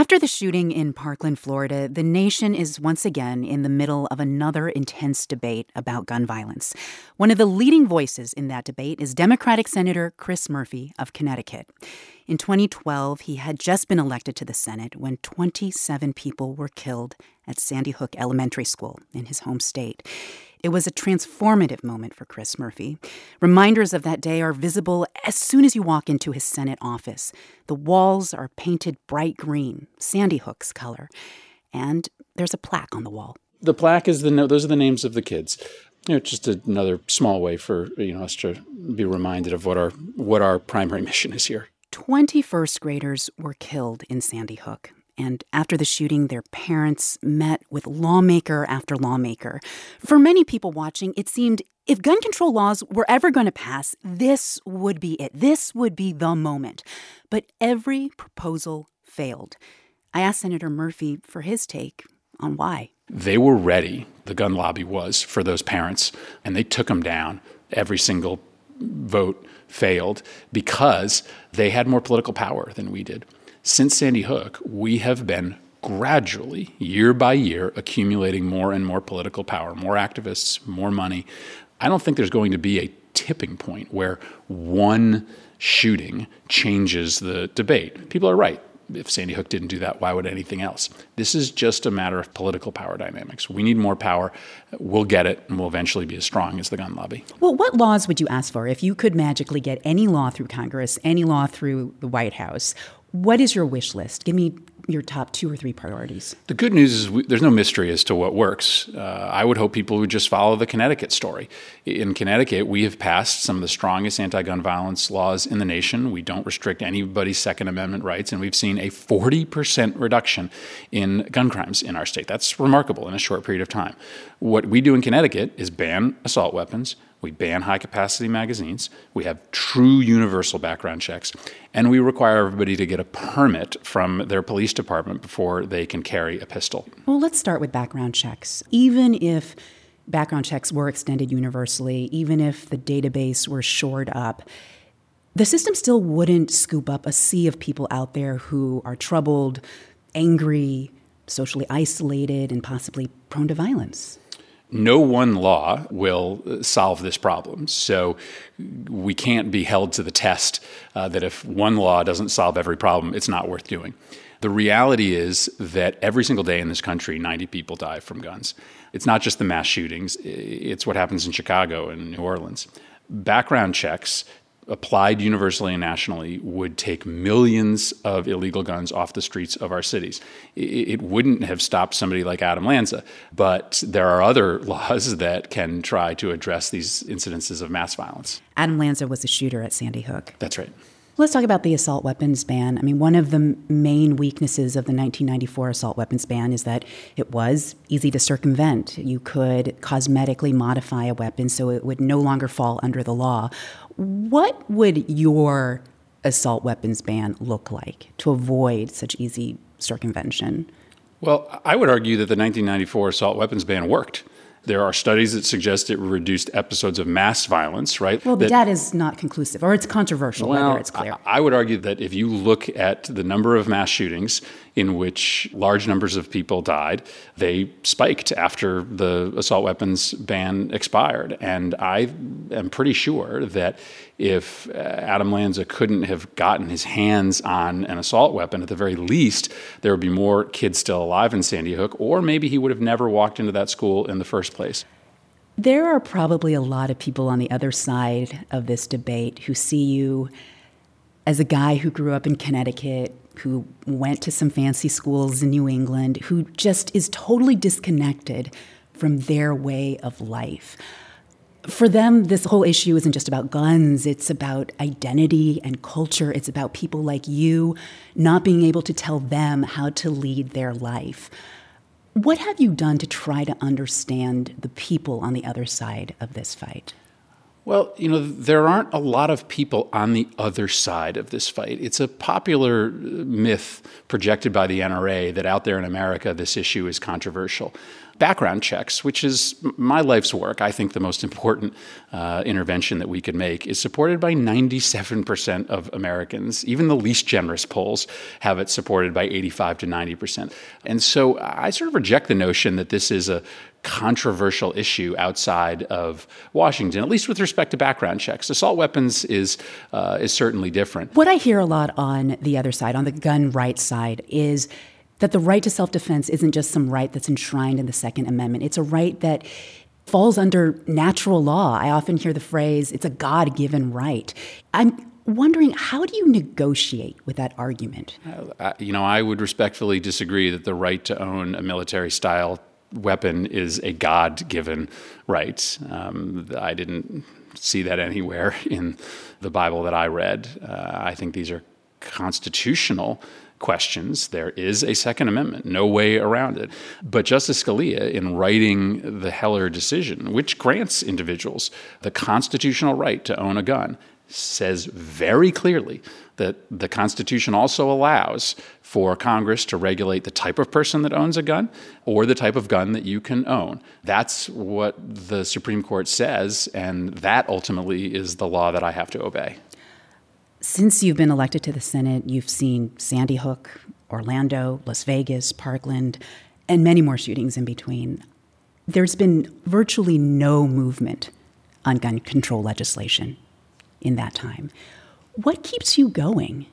After the shooting in Parkland, Florida, the nation is once again in the middle of another intense debate about gun violence. One of the leading voices in that debate is Democratic Senator Chris Murphy of Connecticut. In 2012, he had just been elected to the Senate when 27 people were killed at Sandy Hook Elementary School in his home state. It was a transformative moment for Chris Murphy. Reminders of that day are visible as soon as you walk into his Senate office. The walls are painted bright green, Sandy Hook's color, and there's a plaque on the wall. The plaque is those are the names of the kids. It's just another small way for us to be reminded of what our primary mission is here. 20 first graders were killed in Sandy Hook. And after the shooting, their parents met with lawmaker after lawmaker. For many people watching, it seemed if gun control laws were ever going to pass, this would be it. This would be the moment. But every proposal failed. I asked Senator Murphy for his take on why. They were ready, the gun lobby was, for those parents, and they took them down. Every single vote failed because they had more political power than we did. Since Sandy Hook, we have been gradually, year by year, accumulating more and more political power, more activists, more money. I don't think there's going to be a tipping point where one shooting changes the debate. People are right. If Sandy Hook didn't do that, why would anything else? This is just a matter of political power dynamics. We need more power. We'll get it, and we'll eventually be as strong as the gun lobby. Well, what laws would you ask for if you could magically get any law through Congress, any law through the White House? What is your wish list? Give me your top 2 or 3 priorities. The good news is there's no mystery as to what works. I would hope people would just follow the Connecticut story. In Connecticut, we have passed some of the strongest anti-gun violence laws in the nation. We don't restrict anybody's Second Amendment rights, and we've seen a 40% reduction in gun crimes in our state. That's remarkable in a short period of time. What we do in Connecticut is ban assault weapons. We ban high-capacity magazines. We have true universal background checks. And we require everybody to get a permit from their police department before they can carry a pistol. Well, let's start with background checks. Even if background checks were extended universally, even if the database were shored up, the system still wouldn't scoop up a sea of people out there who are troubled, angry, socially isolated, and possibly prone to violence. No one law will solve this problem. So we can't be held to the test that if one law doesn't solve every problem, it's not worth doing. The reality is that every single day in this country, 90 people die from guns. It's not just the mass shootings. It's what happens in Chicago and New Orleans. Background checks applied universally and nationally would take millions of illegal guns off the streets of our cities. It wouldn't have stopped somebody like Adam Lanza, but there are other laws that can try to address these incidences of mass violence. Adam Lanza was a shooter at Sandy Hook. That's right. Let's talk about the assault weapons ban. I mean, one of the main weaknesses of the 1994 assault weapons ban is that it was easy to circumvent. You could cosmetically modify a weapon so it would no longer fall under the law. What would your assault weapons ban look like to avoid such easy circumvention? Well, I would argue that the 1994 assault weapons ban worked. There are studies that suggest it reduced episodes of mass violence, right? Well, the data is not conclusive, or it's controversial, whether it's clear. I would argue that if you look at the number of mass shootings in which large numbers of people died, they spiked after the assault weapons ban expired. And I am pretty sure that if Adam Lanza couldn't have gotten his hands on an assault weapon, at the very least, there would be more kids still alive in Sandy Hook, or maybe he would have never walked into that school in the first place. There are probably a lot of people on the other side of this debate who see you as a guy who grew up in Connecticut, who went to some fancy schools in New England, who just is totally disconnected from their way of life. For them, this whole issue isn't just about guns. It's about identity and culture. It's about people like you not being able to tell them how to lead their life. What have you done to try to understand the people on the other side of this fight? Well, there aren't a lot of people on the other side of this fight. It's a popular myth projected by the NRA that out there in America, this issue is controversial. background checks, which is my life's work. I think the most important intervention that we could make is supported by 97% of Americans. Even the least generous polls have it supported by 85 to 90%. And so I sort of reject the notion that this is a controversial issue outside of Washington, at least with respect to background checks. Assault weapons is certainly different. What I hear a lot on the other side, on the gun rights side, is that the right to self-defense isn't just some right that's enshrined in the Second Amendment. It's a right that falls under natural law. I often hear the phrase, it's a God-given right. I'm wondering, how do you negotiate with that argument? I would respectfully disagree that the right to own a military-style weapon is a God-given right. I didn't see that anywhere in the Bible that I read. I think these are constitutional questions. There is a Second Amendment, no way around it. But Justice Scalia, in writing the Heller decision, which grants individuals the constitutional right to own a gun, says very clearly that the Constitution also allows for Congress to regulate the type of person that owns a gun or the type of gun that you can own. That's what the Supreme Court says, and that ultimately is the law that I have to obey. Since you've been elected to the Senate, you've seen Sandy Hook, Orlando, Las Vegas, Parkland, and many more shootings in between. There's been virtually no movement on gun control legislation in that time. What keeps you going?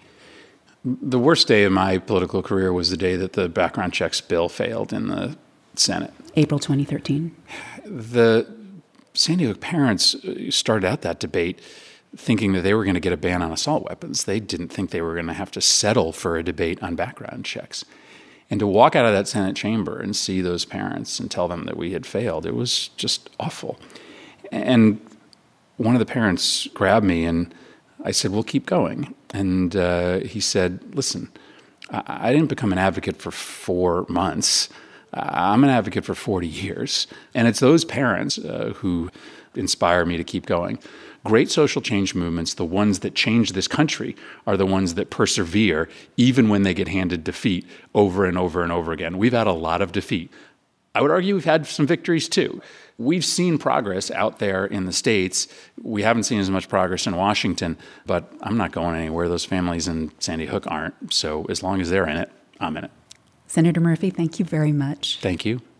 The worst day of my political career was the day that the background checks bill failed in the Senate. April 2013. The Sandy Hook parents started out that debate thinking that they were going to get a ban on assault weapons. They didn't think they were going to have to settle for a debate on background checks. And to walk out of that Senate chamber and see those parents and tell them that we had failed, it was just awful. And one of the parents grabbed me and I said, "We'll keep going." And he said, "Listen, I didn't become an advocate for 4 months. I'm an advocate for 40 years. And it's those parents who inspire me to keep going. Great social change movements, the ones that change this country, are the ones that persevere even when they get handed defeat over and over and over again. We've had a lot of defeat. I would argue we've had some victories too. We've seen progress out there in the states. We haven't seen as much progress in Washington, but I'm not going anywhere. Those families in Sandy Hook aren't. So as long as they're in it, I'm in it." Senator Murphy, thank you very much. Thank you.